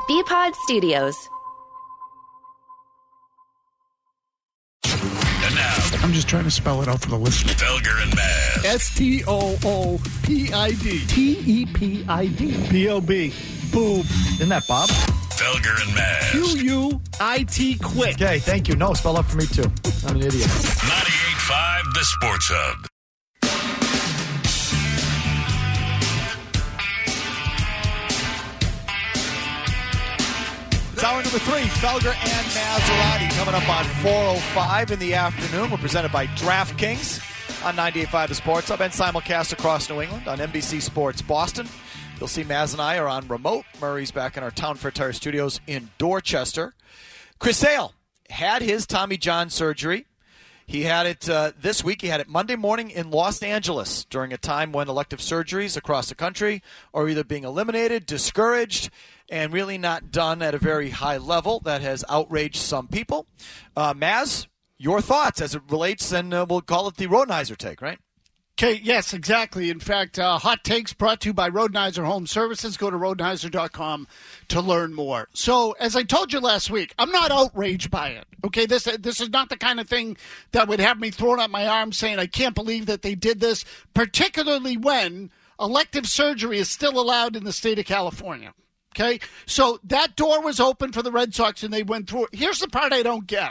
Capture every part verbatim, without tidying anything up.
B-Pod Studios. And now, I'm just trying to spell it out for the listener. Felger and Maz. S T O O P I D. T E P I D. B O B. Boob. Isn't that Bob? Felger and Maz. Q U I T Quick. Okay, thank you. No, spell it for me, too. I'm an idiot. ninety-eight point five The Sports Hub. It's hour number three, Felger and Maserati coming up on four oh five in the afternoon. We're presented by DraftKings on ninety-eight point five The Sports Hub and simulcast across New England on N B C Sports Boston. You'll see Maz and I are on remote. Murray's back in our Town Fair Tire studios in Dorchester. Chris Sale had his Tommy John surgery. He had it uh, this week. He had it Monday morning in Los Angeles during a time when elective surgeries across the country are either being eliminated, discouraged, and really not done at a very high level. That has outraged some people. Uh, Maz, your thoughts as it relates, and uh, we'll call it the Rodenhiser take, right? Okay, yes, exactly. In fact, uh, Hot Takes brought to you by Rodenhiser Home Services. Go to rodenhiser dot com to learn more. So, as I told you last week, I'm not outraged by it. Okay, this this is not the kind of thing that would have me throwing up my arms saying, I can't believe that they did this, particularly when elective surgery is still allowed in the state of California. Okay, so that door was open for the Red Sox and they went through it. Here's the part I don't get.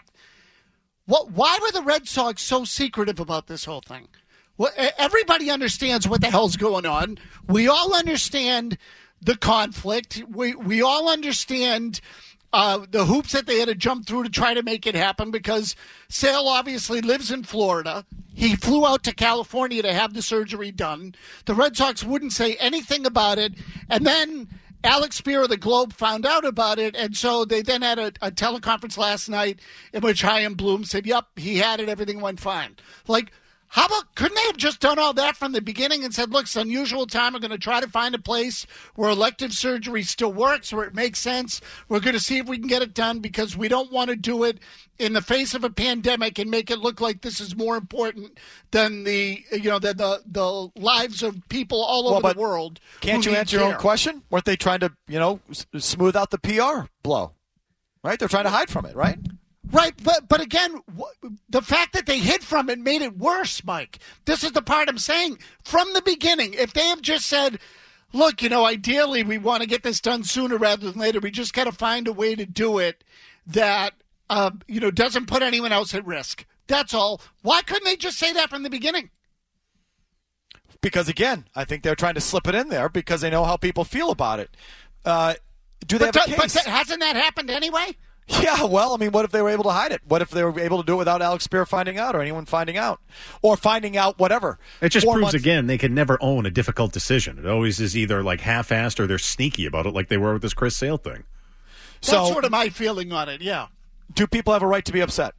What? Why were the Red Sox so secretive about this whole thing? Well, everybody understands what the hell's going on. We all understand the conflict. We we all understand uh, the hoops that they had to jump through to try to make it happen because Sale obviously lives in Florida. He flew out to California to have the surgery done. The Red Sox wouldn't say anything about it. And then Alex Spear of the Globe found out about it, and so they then had a, a teleconference last night in which Chaim Bloom said, yep, he had it, everything went fine. Like, how about, couldn't they have just done all that from the beginning and said, look, it's an unusual time. We're going to try to find a place where elective surgery still works, where it makes sense. We're going to see if we can get it done because we don't want to do it in the face of a pandemic and make it look like this is more important than the, you know, than the, the lives of people all over well, the world. Can't you answer your own question? Weren't they trying to, you know, s- smooth out the P R blow? Right? They're trying to hide from it, right? Right, but but again, w- the fact that they hid from it made it worse, Mike. This is the part I'm saying. From the beginning, if they have just said, look, you know, ideally we want to get this done sooner rather than later, we just got to find a way to do it that, uh, you know, doesn't put anyone else at risk. That's all. Why couldn't they just say that from the beginning? Because, again, I think they're trying to slip it in there because they know how people feel about it. Uh, do they But, have a do- case? but th- hasn't that happened anyway? Yeah, well, I mean, what if they were able to hide it? What if they were able to do it without Alex Spear finding out or anyone finding out? Or finding out whatever. It just Four proves, months- again, they can never own a difficult decision. It always is either like half-assed or they're sneaky about it like they were with this Chris Sale thing. That's So, sort of my feeling on it, yeah. do people have a right to be upset?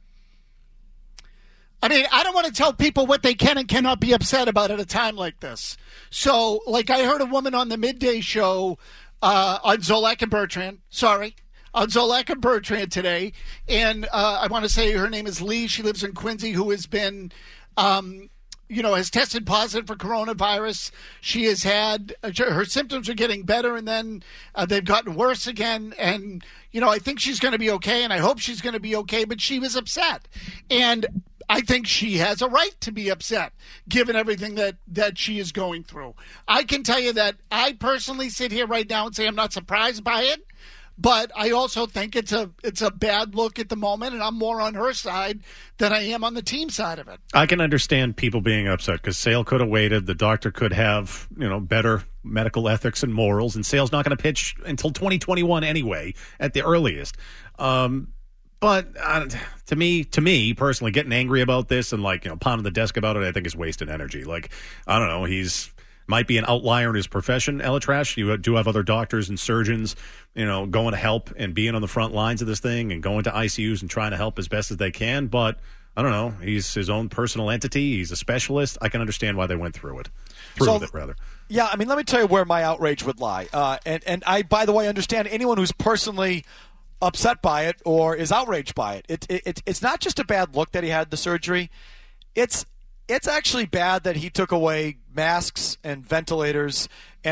I mean, I don't want to tell people what they can and cannot be upset about at a time like this. So, like I heard a woman on the midday show uh, on Zolak and Bertrand, sorry, on Zolak and Bertrand today, and uh, I want to say her name is Lee. She lives in Quincy, who has been, um, you know, has tested positive for coronavirus. She has had, her symptoms are getting better, and then uh, they've gotten worse again, and, you know, I think she's going to be okay, and I hope she's going to be okay, but she was upset. And I think she has a right to be upset, given everything that, that she is going through. I can tell you that I personally sit here right now and say I'm not surprised by it, but I also think it's a it's a bad look at the moment, and I'm more on her side than I am on the team side of it. I can understand people being upset because Sale could have waited. The doctor could have, you know, better medical ethics and morals, and Sale's not going to pitch until twenty twenty-one anyway, at the earliest. Um, But uh, to me, to me personally, getting angry about this and like you know pounding the desk about it, I think is wasted energy. Like I don't know, he's might be an outlier in his profession, Elatrash. You do have other doctors and surgeons, you know, going to help and being on the front lines of this thing and going to I C Us and trying to help as best as they can. But I don't know, he's his own personal entity. He's a specialist. I can understand why they went through it. Through So- with it, rather. Yeah, I mean, let me tell you where my outrage would lie. Uh, and, and I, by the way, understand anyone who's personally upset by it or is outraged by it. It, it, it. It's not just a bad look that he had the surgery. It's it's actually bad that he took away masks and ventilators and any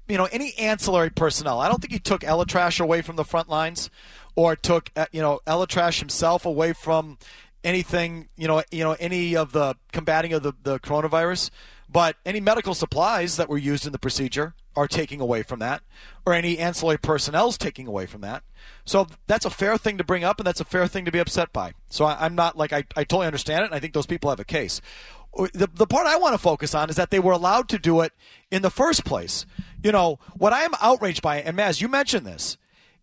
you know, any ancillary personnel. I don't think he took EleTrash away from the front lines, or took uh, you know EleTrash himself away from anything, you know, you know, any of the combating of the, the coronavirus. But any medical supplies that were used in the procedure are taking away from that, or any ancillary personnel's taking away from that. So that's a fair thing to bring up, and that's a fair thing to be upset by. So I, I'm not like I, I totally understand it, and I think those people have a case. The, the part I want to focus on is that they were allowed to do it in the first place. You know, what I am outraged by, and Maz, you mentioned this,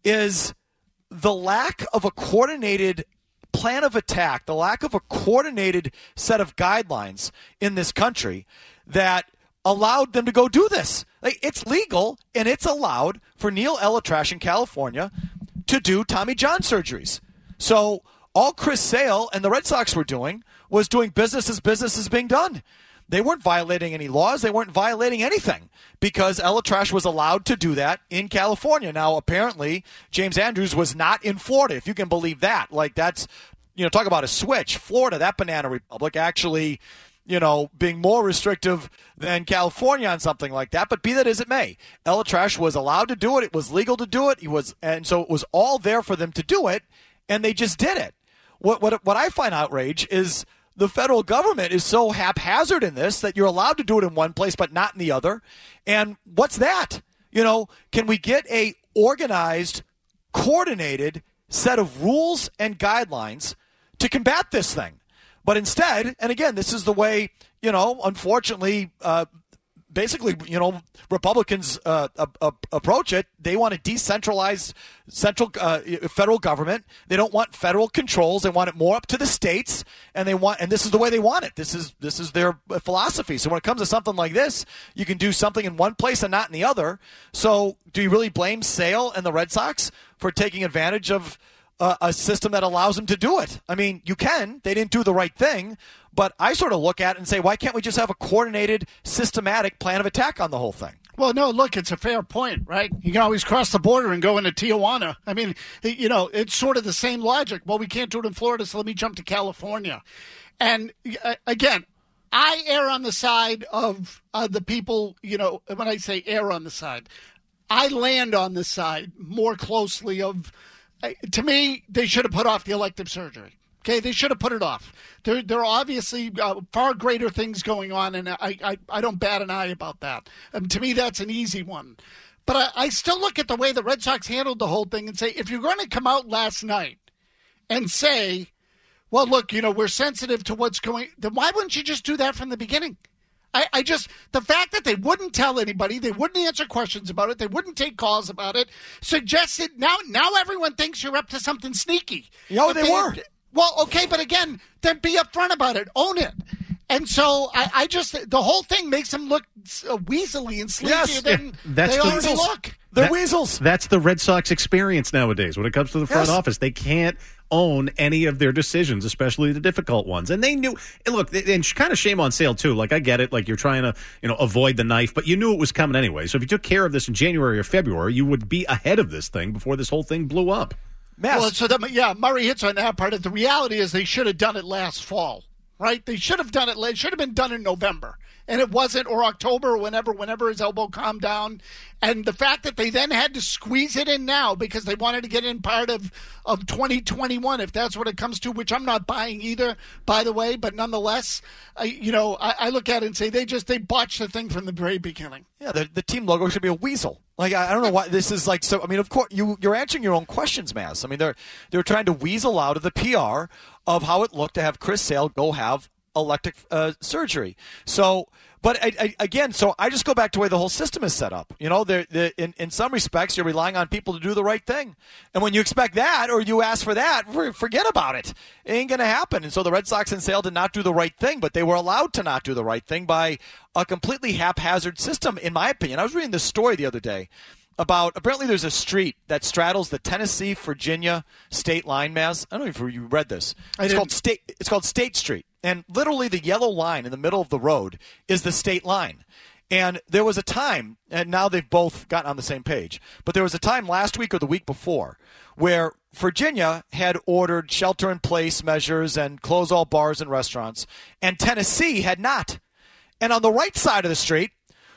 is the lack of a coordinated plan of attack, the lack of a coordinated set of guidelines in this country that allowed them to go do this. Like, it's legal and it's allowed for Neil EleTrash in California to do Tommy John surgeries. So all Chris Sale and the Red Sox were doing was doing business as business is being done. They weren't violating any laws. They weren't violating anything because EleTrash was allowed to do that in California. Now, apparently, James Andrews was not in Florida, if you can believe that. Like, that's, you know, talk about a switch. Florida, that banana republic, actually, you know, being more restrictive than California on something like that. But be that as it may, EleTrash was allowed to do it. It was legal to do it. He was, and so it was all there for them to do it, and they just did it. What what what I find outrage is the federal government is so haphazard in this that you're allowed to do it in one place but not in the other. And what's that? You know, can we get a organized, coordinated set of rules and guidelines to combat this thing? But instead, and again, this is the way, you know, unfortunately, uh, basically, you know, Republicans uh, uh, uh, approach it. They want a decentralized central uh, federal government. They don't want federal controls. They want it more up to the states, and they want, and this is the way they want it. This is this is their philosophy. So when it comes to something like this, you can do something in one place and not in the other. So do you really blame Sale and the Red Sox for taking advantage of Uh, a system that allows them to do it? I mean, you can. They didn't do the right thing. But I sort of look at it and say, why can't we just have a coordinated, systematic plan of attack on the whole thing? Well, no, look, it's a fair point, right? You can always cross the border and go into Tijuana. I mean, you know, it's sort of the same logic. Well, we can't do it in Florida, so let me jump to California. And, uh, again, I err on the side of uh, the people, you know, when I say err on the side, I land on the side more closely of, to me, they should have put off the elective surgery. Okay, they should have put it off. There, there are obviously uh, far greater things going on, and I, I, I don't bat an eye about that. Um, to me, that's an easy one. But I, I still look at the way the Red Sox handled the whole thing and say, if you're going to come out last night and say, well, look, you know, we're sensitive to what's going, then why wouldn't you just do that from the beginning? I, I just, the fact that they wouldn't tell anybody, they wouldn't answer questions about it, they wouldn't take calls about it, suggested now now everyone thinks you're up to something sneaky. No, they, they were. Well, okay, but again, then be upfront about it. Own it. And so I, I just, the whole thing makes them look uh, weaselly and sleazier yes, than yeah, that's they the already weasels. look. They're That- weasels. That's the Red Sox experience nowadays when it comes to the front Yes. office. They can't own any of their decisions, especially the difficult ones. And they knew, and look, and kind of shame on Sale too. Like, I get it. Like, you're trying to, you know, avoid the knife, but you knew it was coming anyway. So if you took care of this in January or February, you would be ahead of this thing before this whole thing blew up. Mess. Well, so that, yeah, Murray hits on that part. The reality is they should have done it last fall, right? They should have done it. It should have been done in November, and it wasn't, or October, or whenever, whenever his elbow calmed down. And the fact that they then had to squeeze it in now because they wanted to get in part of, of twenty twenty-one, if that's what it comes to, which I'm not buying either, by the way. But nonetheless, I, you know, I, I look at it and say they just they botched the thing from the very beginning. Yeah, the, the team logo should be a weasel. Like, I, I don't know why this is like so. I mean, of course, you, you're answering your own questions, Mass. I mean, they're they're trying to weasel out of the P R of how it looked to have Chris Sale go have elective uh, surgery. So, but I, I, again, so I just go back to the way the whole system is set up. You know, they're, they're, in, in some respects, you're relying on people to do the right thing. And when you expect that or you ask for that, forget about it. It ain't going to happen. And so the Red Sox and Sale did not do the right thing, but they were allowed to not do the right thing by a completely haphazard system, in my opinion. I was reading this story the other day about, apparently there's a street that straddles the Tennessee-Virginia state line, Maz. I don't know if you read this. It's called State. It's called State Street. And literally the yellow line in the middle of the road is the state line. And there was a time, and now they've both gotten on the same page, but there was a time last week or the week before where Virginia had ordered shelter-in-place measures and close all bars and restaurants, and Tennessee had not. And on the right side of the street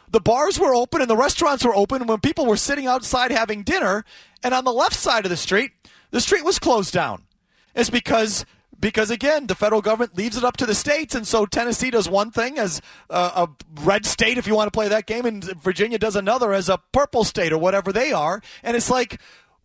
the bars were open and the restaurants were open when people were sitting outside having dinner, and on the left side of the street, the street was closed down. It's because, because again, the federal government leaves it up to the states, and so Tennessee does one thing as a, a red state, if you want to play that game, and Virginia does another as a purple state or whatever they are, and it's like,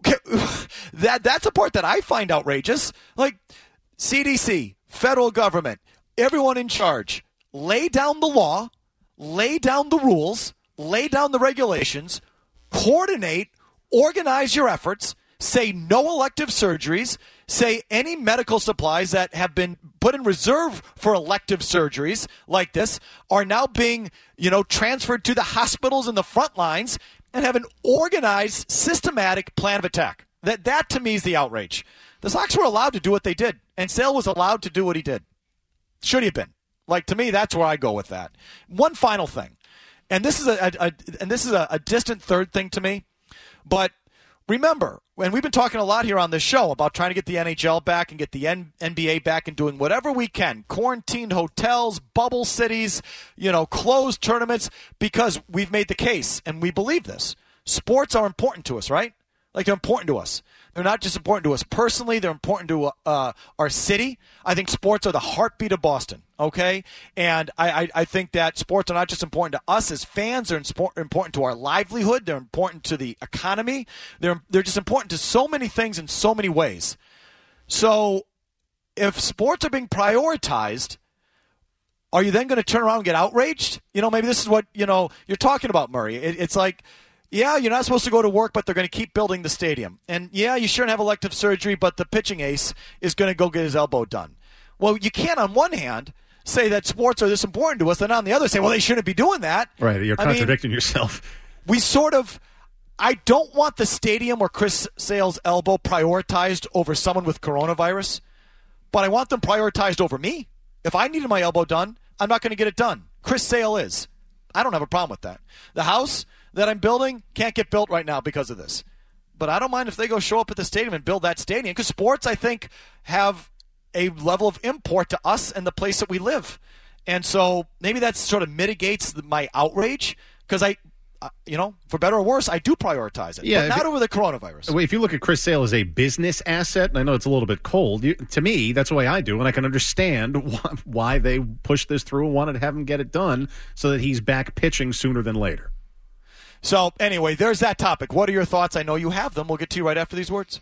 that that's a part that I find outrageous. Like, C D C, federal government, everyone in charge, lay down the law, lay down the rules, lay down the regulations, coordinate, organize your efforts, say no elective surgeries, say any medical supplies that have been put in reserve for elective surgeries like this are now being, you know, transferred to the hospitals and the front lines, and have an organized, systematic plan of attack. That, that to me, is the outrage. The Sox were allowed to do what they did, and Sale was allowed to do what he did. Should he have been? Like, to me, that's where I go with that. One final thing, and this is a, a, a and this is a, a distant third thing to me, but remember, and we've been talking a lot here on this show about trying to get the N H L back and get the N- NBA back and doing whatever we can, quarantined hotels, bubble cities, you know, closed tournaments, because we've made the case, and we believe this. Sports are important to us, right? Like, they're important to us. They're not just important to us personally. They're important to uh, our city. I think sports are the heartbeat of Boston, okay? And I, I, I think that sports are not just important to us as fans. They're important to our livelihood. They're important to the economy. They're, they're just important to so many things in so many ways. So if sports are being prioritized, are you then going to turn around and get outraged? You know, maybe this is what, you know, you're talking about, Murray. It, it's like, yeah, you're not supposed to go to work, but they're going to keep building the stadium. And, yeah, you shouldn't have elective surgery, but the pitching ace is going to go get his elbow done. Well, you can't, on one hand, say that sports are this important to us, then on the other say, well, they shouldn't be doing that. Right, you're I contradicting mean, yourself. We sort of – I don't want the stadium or Chris Sale's elbow prioritized over someone with coronavirus, but I want them prioritized over me. If I needed my elbow done, I'm not going to get it done. Chris Sale is. I don't have a problem with that. The house – that I'm building can't get built right now because of this. But I don't mind if they go show up at the stadium and build that stadium, because sports, I think, have a level of import to us and the place that we live. And so maybe that sort of mitigates my outrage, because I, uh, you know, for better or worse, I do prioritize it. Yeah, but not it, over the coronavirus. If you look at Chris Sale as a business asset, and I know it's a little bit cold, you, to me, that's the way I do, and I can understand why, why they pushed this through and wanted to have him get it done so that he's back pitching sooner than later. So, anyway, there's that topic. What are your thoughts? I know you have them. We'll get to you right after these words.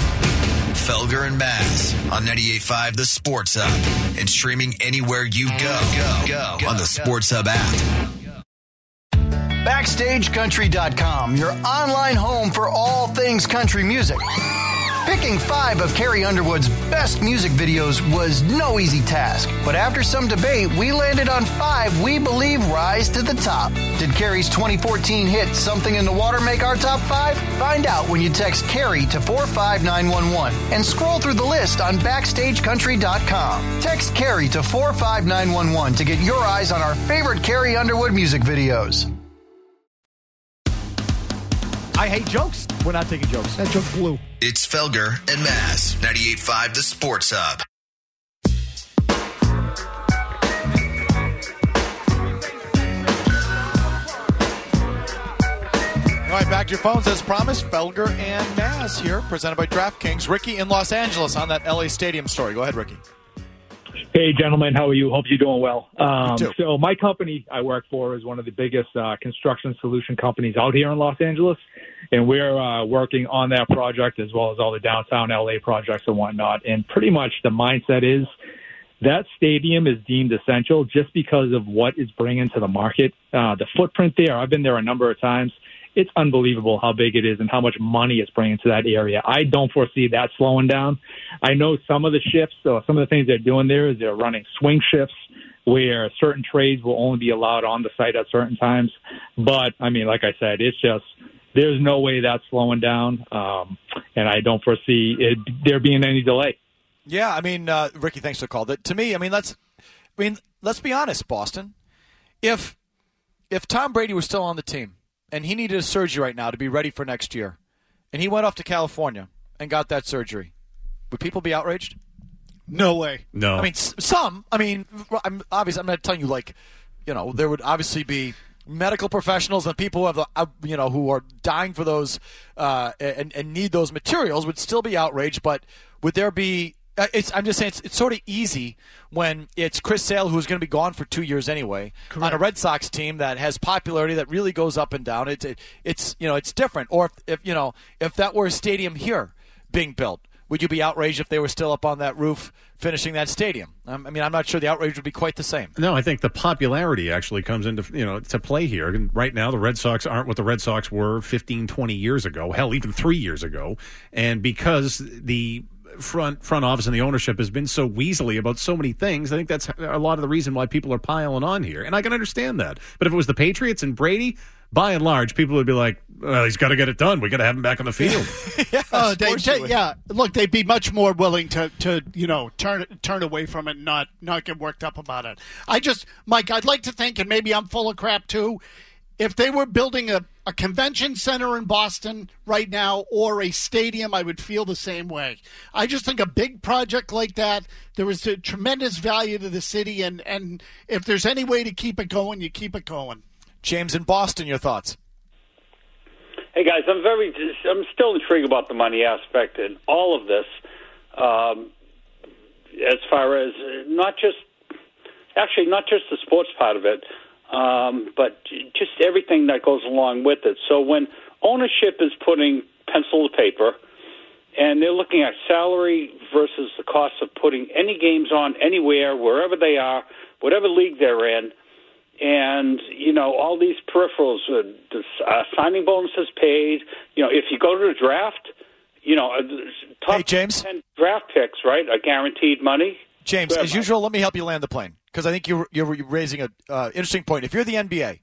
Felger and Maz on ninety-eight point five The Sports Hub, and streaming anywhere you go, go, go, go on the Sports Hub app. Backstage Country dot com, your online home for all things country music. Picking five of Carrie Underwood's best music videos was no easy task, but after some debate, we landed on five we believe rise to the top. Did Carrie's twenty fourteen hit Something in the Water make our top five? Find out when you text Carrie to four five nine one one and scroll through the list on Backstage Country dot com. Text Carrie to four five nine one one to get your eyes on our favorite Carrie Underwood music videos. I hate jokes. We're not taking jokes. That joke blew. It's Felger and Maz, ninety-eight point five The Sports Hub. All right, back to your phones as promised. Felger and Maz here, presented by DraftKings. Ricky in Los Angeles on that L A Stadium story. Go ahead, Ricky. Hey, gentlemen, how are you? Hope you're doing well. Um, too. So my company I work for is one of the biggest uh, construction solution companies out here in Los Angeles, and we're uh, working on that project as well as all the downtown L A projects and whatnot. And pretty much the mindset is that stadium is deemed essential just because of what it's bringing to the market. Uh, the footprint there, I've been there a number of times. It's unbelievable how big it is and how much money it's bringing to that area. I don't foresee that slowing down. I know some of the shifts, so some of the things they're doing there is they're running swing shifts where certain trades will only be allowed on the site at certain times. But, I mean, like I said, it's just there's no way that's slowing down, um, and I don't foresee it, there being any delay. Yeah, I mean, uh, Ricky, thanks for the call. That, to me, I mean, let's, I mean, let's be honest, Boston. If if Tom Brady was still on the team, and he needed a surgery right now to be ready for next year, and he went off to California and got that surgery, would people be outraged? No way. No. I mean, some. I mean, I'm obviously, I'm not telling you, like, you know, there would obviously be medical professionals and people who have the, uh, you know, who are dying for those uh, and, and need those materials would still be outraged. But would there be? Uh, it's, I'm just saying it's, it's sort of easy when it's Chris Sale, who's going to be gone for two years anyway, Correct. on a Red Sox team that has popularity that really goes up and down. It's it, it's you know it's different. Or if, if you know if that were a stadium here being built, would you be outraged if they were still up on that roof finishing that stadium? Um, I mean, I'm not sure the outrage would be quite the same. No, I think the popularity actually comes into you know to play here. And right now, the Red Sox aren't what the Red Sox were fifteen, twenty years ago. Hell, even three years ago. And because the front front office and the ownership has been so weaselly about so many things, I think that's a lot of the reason why people are piling on here. And I can understand that. But if it was the Patriots and Brady, by and large, people would be like, well, he's got to get it done. We got to have him back on the field. yeah, uh, they, they, yeah, look, they'd be much more willing to, to you know, turn turn away from it and not, not get worked up about it. I just, Mike, I'd like to think, and maybe I'm full of crap too, if they were building a, a convention center in Boston right now or a stadium, I would feel the same way. I just think a big project like that, there was a tremendous value to the city, and, and if there's any way to keep it going, you keep it going. James in Boston, your thoughts? Hey, guys, I'm very, I'm still intrigued about the money aspect in all of this, um, as far as not just, actually not just the sports part of it, Um, but just everything that goes along with it. So when ownership is putting pencil to paper and they're looking at salary versus the cost of putting any games on anywhere, wherever they are, whatever league they're in, and, you know, all these peripherals, uh, the, uh, signing bonuses paid, you know, if you go to the draft, you know, uh, top hey, James. ten draft picks, right, are guaranteed money. James, as usual, let me help you land the plane, because I think you're, you're raising an uh, interesting point. If you're the N B A,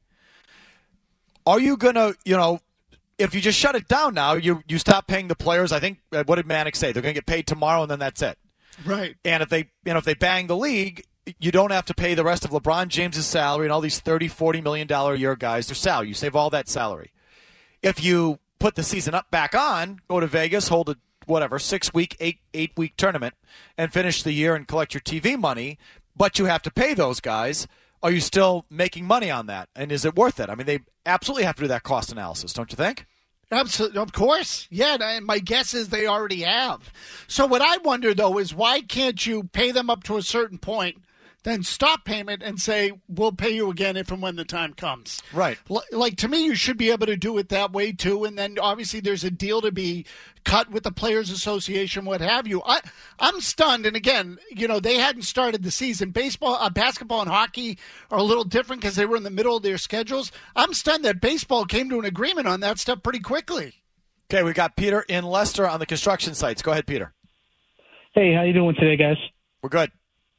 are you going to, you know, if you just shut it down now, you you stop paying the players. I think, uh, what did Manick say? They're going to get paid tomorrow, and then that's it. Right. And if they, you know, if they bang the league, you don't have to pay the rest of LeBron James's salary and all these thirty, forty million dollars a year guys their salary. You save all that salary. If you put the season up back on, go to Vegas, hold a whatever, six-week, eight, eight-week tournament, and finish the year and collect your T V money, but you have to pay those guys, are you still making money on that? And is it worth it? I mean, they absolutely have to do that cost analysis, don't you think? Absolutely, of course. Yeah, and my guess is they already have. So what I wonder, though, is why can't you pay them up to a certain point, then stop payment and say, we'll pay you again if and when the time comes. Right. L- like, to me, you should be able to do it that way, too. And then, obviously, there's a deal to be cut with the Players Association, what have you. I, I'm stunned. And, again, you know, they hadn't started the season. Baseball, uh, basketball and hockey are a little different because they were in the middle of their schedules. I'm stunned that baseball came to an agreement on that stuff pretty quickly. Okay, we got Peter in Leicester on the construction sites. Go ahead, Peter. Hey, how you doing today, guys? We're good.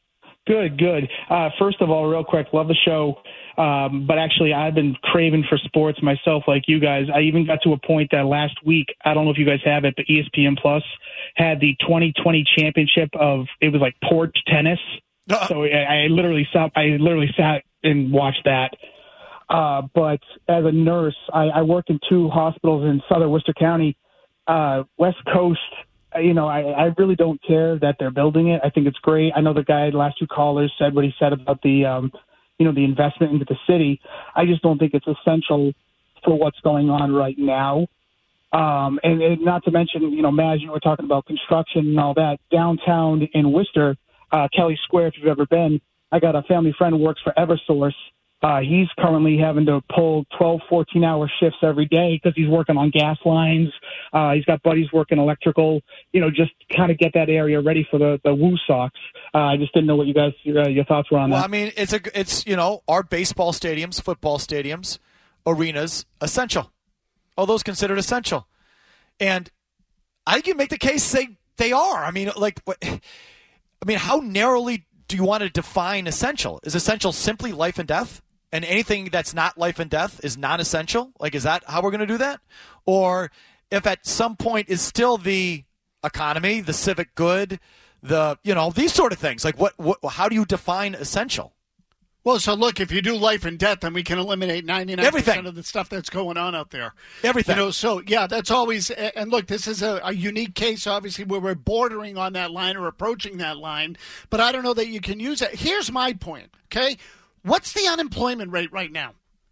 Good, good. Uh, first of all, real quick, love the show. Um, but actually, I've been craving for sports myself, like you guys. I even got to a point that last week, I don't know if you guys have it, but E S P N Plus had the twenty twenty championship of, it was like porch tennis. Uh-uh. So I, I literally sat, I literally sat and watched that. Uh, but as a nurse, I, I work in two hospitals in southern Worcester County, uh, West Coast. You know, I, I really don't care that they're building it. I think it's great. I know the guy, the last two callers, said what he said about the, um, you know, the investment into the city. I just don't think it's essential for what's going on right now. Um, and, and not to mention, you know, Maz, you were talking about construction and all that. Downtown in Worcester, uh, Kelly Square, if you've ever been, I got a family friend who works for Eversource. Uh, he's currently having to pull twelve, fourteen-hour shifts every day because he's working on gas lines. Uh, he's got buddies working electrical, you know, just kind of get that area ready for the, the Woo Sox. Uh, I just didn't know what you guys, uh, your thoughts were on well, that. Well, I mean, it's, a, it's you know, our baseball stadiums, football stadiums, arenas, essential. All those considered essential. And I think you make the case they, they are. I mean, like, what, I mean, how narrowly do you want to define essential? Is essential simply life and death? And anything that's not life and death is non-essential? Like, is that how we're going to do that? Or if at some point is still the economy, the civic good, the, you know, these sort of things. Like, what, what how do you define essential? Well, so look, if you do life and death, then we can eliminate ninety-nine percent Everything. Of the stuff that's going on out there. Everything. You know, so, yeah, that's always – and look, this is a, a unique case, obviously, where we're bordering on that line or approaching that line. But I don't know that you can use it. Here's my point, okay? What's the unemployment rate right now?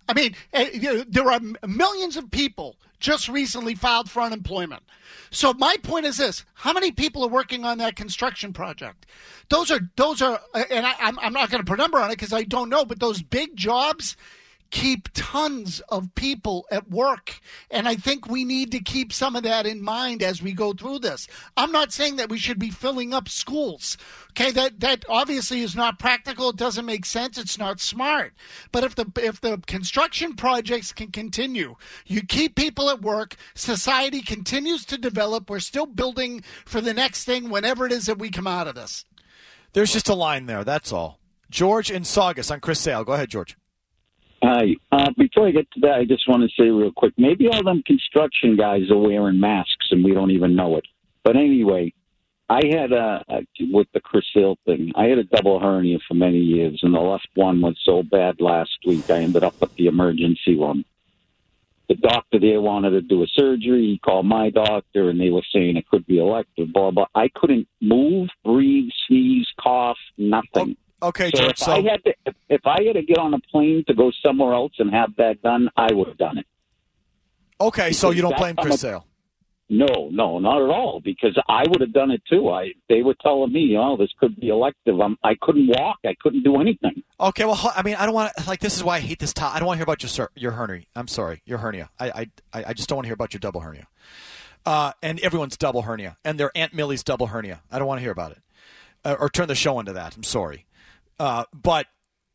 I mean, there are millions of people just recently filed for unemployment. So my point is this: how many people are working on that construction project? Those are those are, and I, I'm I'm not going to put a number on it because I don't know, but those big jobs keep tons of people at work. And I think we need to keep some of that in mind as we go through this. I'm not saying that we should be filling up schools. Okay, that, that obviously is not practical. It doesn't make sense. It's not smart. But if the if the construction projects can continue, you keep people at work, society continues to develop, we're still building for the next thing whenever it is that we come out of this. There's just a line there, that's all. George in Saugus on Chris Sale. Go ahead, George. Hi. Uh, before I get to that, I just want to say real quick, maybe all them construction guys are wearing masks and we don't even know it. But anyway, I had a, a with the Chris Hill thing, I had a double hernia for many years, and the left one was so bad last week, I ended up at the emergency room. The doctor there wanted to do a surgery. He called my doctor, and they were saying it could be elective, blah, blah. I couldn't move, breathe, sneeze, cough, nothing. Oh. Okay, so George. If So I had to, if, if I had to get on a plane to go somewhere else and have that done, I would have done it. Okay, so you don't Because blame that's Chris on Sale? No, no, not at all. Because I would have done it too. I they were telling me, oh, this could be elective. I'm, I couldn't walk. I couldn't do anything. Okay, well, I mean, I don't want to, like, this is why I hate this top. I don't want to hear about your sur- your hernia. I'm sorry, your hernia. I I I just don't want to hear about your double hernia. Uh, and everyone's double hernia, and their Aunt Millie's double hernia. I don't want to hear about it, uh, or turn the show into that. I'm sorry. Uh, but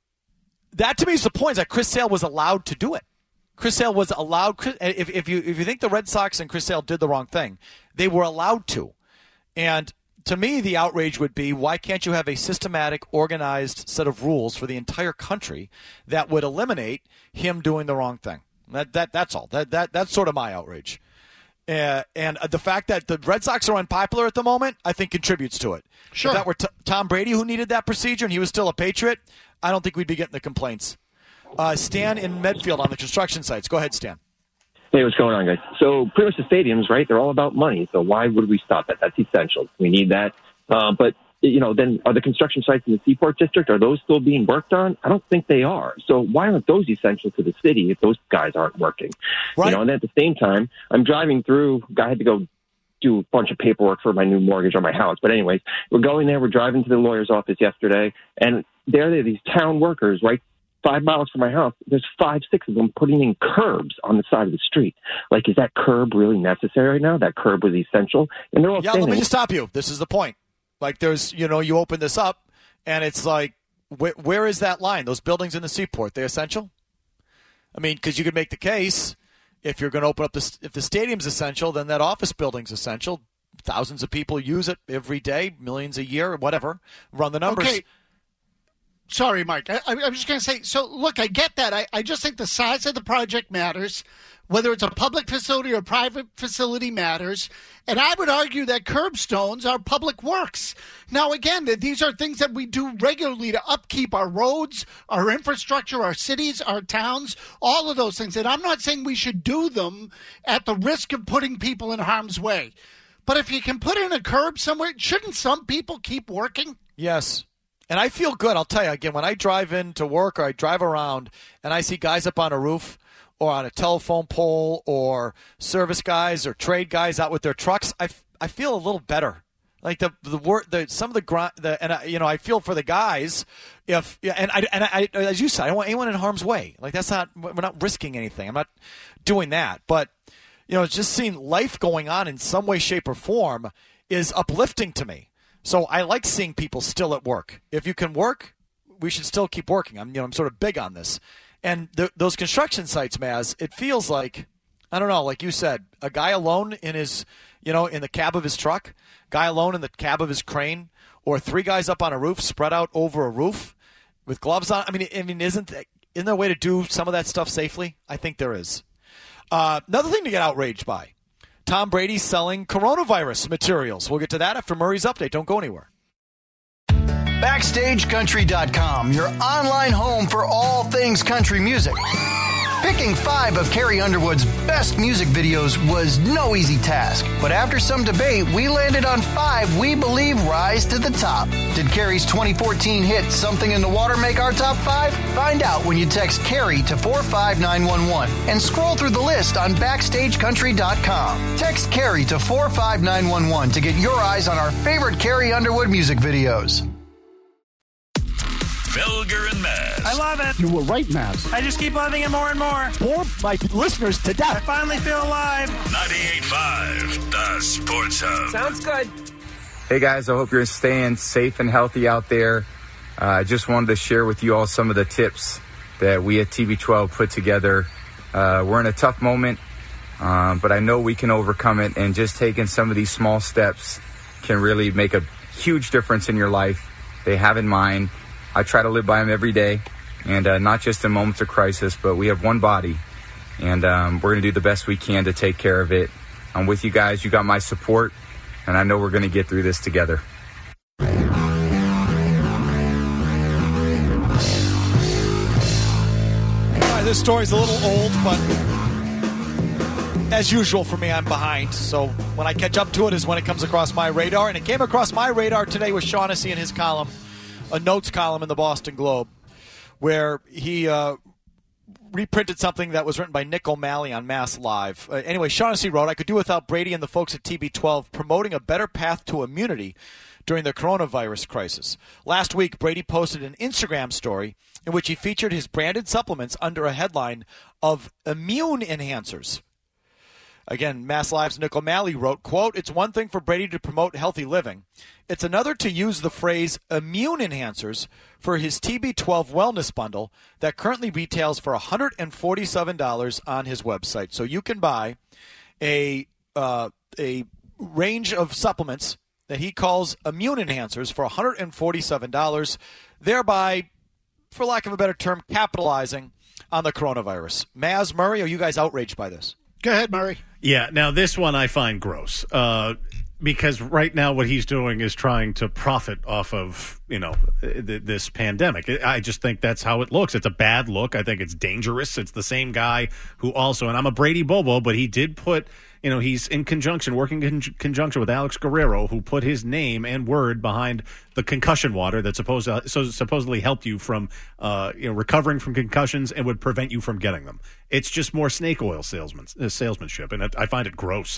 that to me is the point, is that Chris Sale was allowed to do it. Chris Sale was allowed. If, if you if you think the Red Sox and Chris Sale did the wrong thing, they were allowed to. And to me, the outrage would be, why can't you have a systematic, organized set of rules for the entire country that would eliminate him doing the wrong thing? That that that's all. That that that's sort of my outrage. Uh, and the fact that the Red Sox are unpopular at the moment, I think, contributes to it. Sure. If that were t- Tom Brady who needed that procedure and he was still a Patriot, I don't think we'd be getting the complaints. Uh, Stan in Medfield on the construction sites. Go ahead, Stan. Hey, what's going on, guys? So pretty much the stadiums, right, they're all about money. So why would we stop that? That's essential. We need that. Uh, but, you know, then are the construction sites in the Seaport District, are those still being worked on? I don't think they are. So why aren't those essential to the city if those guys aren't working? Right. You know, and at the same time, I'm driving through, I had to go do a bunch of paperwork for my new mortgage on my house. But anyways, we're going there, we're driving to the lawyer's office yesterday, and there are these town workers, right, five miles from my house. There's five, six of them putting in curbs on the side of the street. Like, is that curb really necessary right now? That curb was essential. And they're all Yeah, saying, let me just stop you. This is the point. Like, there's, you know, you open this up, and it's like, wh- where is that line? Those buildings in the Seaport, they essential? I mean, because you could make the case, if you're going to open up this, if the stadium's essential, then that office building's essential. Thousands of people use it every day, millions a year, whatever. Run the numbers. Okay. Sorry, Mike. I, I'm just going to say, so look, I get that. I, I just think the size of the project matters. Whether it's a public facility or a private facility matters. And I would argue that curbstones are public works. Now, again, these are things that we do regularly to upkeep our roads, our infrastructure, our cities, our towns, all of those things. And I'm not saying we should do them at the risk of putting people in harm's way. But if you can put in a curb somewhere, shouldn't some people keep working? Yes. And I feel good. I'll tell you, again, when I drive into work or I drive around and I see guys up on a roof or on a telephone pole or service guys or trade guys out with their trucks, I, I feel a little better. Like the the work, the some of the grind, the and I, you know, I feel for the guys. If and I and I, as you said, I don't want anyone in harm's way. Like that's not, we're not risking anything. I'm not doing that. But you know, just seeing life going on in some way, shape, or form is uplifting to me. So I like seeing people still at work. If you can work, we should still keep working. I'm, you know, I'm sort of big on this. And the, those construction sites, Maz, it feels like, I don't know, like you said, a guy alone in his, you know, in the cab of his truck, guy alone in the cab of his crane, or three guys up on a roof, spread out over a roof with gloves on. I mean, I mean, isn't isn't there a way to do some of that stuff safely? I think there is. Uh, another thing to get outraged by. Tom Brady selling coronavirus materials. We'll get to that after Murray's update. Don't go anywhere. Backstage Country dot com, your online home for all things country music. Picking five of Carrie Underwood's best music videos was no easy task, but after some debate, we landed on five we believe rise to the top. Did Carrie's twenty fourteen hit Something in the Water make our top five? Find out when you text Carrie to four five nine one one and scroll through the list on backstage country dot com. Text Carrie to four five nine one one to get your eyes on our favorite Carrie Underwood music videos. Felger and Maz. I love it. You were right, Maz. I just keep loving it more and more. Bore my listeners to death. I finally feel alive. ninety-eight point five, the Sports Hub. Sounds good. Hey, guys, I hope you're staying safe and healthy out there. Uh, I just wanted to share with you all some of the tips that we at T B twelve put together. Uh, we're in a tough moment, um, but I know we can overcome it, and just taking some of these small steps can really make a huge difference in your life. They have in mind. I try to live by them every day, and uh, not just in moments of crisis, but we have one body, and um, we're going to do the best we can to take care of it. I'm with you guys. You got my support, and I know we're going to get through this together. All right, this story's a little old, but as usual for me, I'm behind. So when I catch up to it is when it comes across my radar, and it came across my radar today with Shaughnessy in his column, a notes column in the Boston Globe, where he uh, reprinted something that was written by Nick O'Malley on Mass Live. Uh, anyway, Shaughnessy wrote, I could do without Brady and the folks at T B twelve promoting a better path to immunity during the coronavirus crisis. Last week, Brady posted an Instagram story in which he featured his branded supplements under a headline of immune enhancers. Again, Mass Live's Nick O'Malley wrote, quote, it's one thing for Brady to promote healthy living. It's another to use the phrase immune enhancers for his T B twelve wellness bundle that currently retails for one hundred forty-seven dollars on his website. So you can buy a uh, a range of supplements that he calls immune enhancers for one hundred forty-seven dollars, thereby, for lack of a better term, capitalizing on the coronavirus. Maz, Murray, are you guys outraged by this? Go ahead, Murray. Yeah, now this one I find gross uh, because right now what he's doing is trying to profit off of, you know, th- this pandemic. I just think that's how it looks. It's a bad look. I think it's dangerous. It's the same guy who also, and I'm a Brady Bobo, but he did put, you know, he's in conjunction, working in conjunction with Alex Guerrero, who put his name and word behind the concussion water that supposed to, so supposedly helped you from, uh, you know, recovering from concussions and would prevent you from getting them. It's just more snake oil salesman, uh, salesmanship, and I find it gross.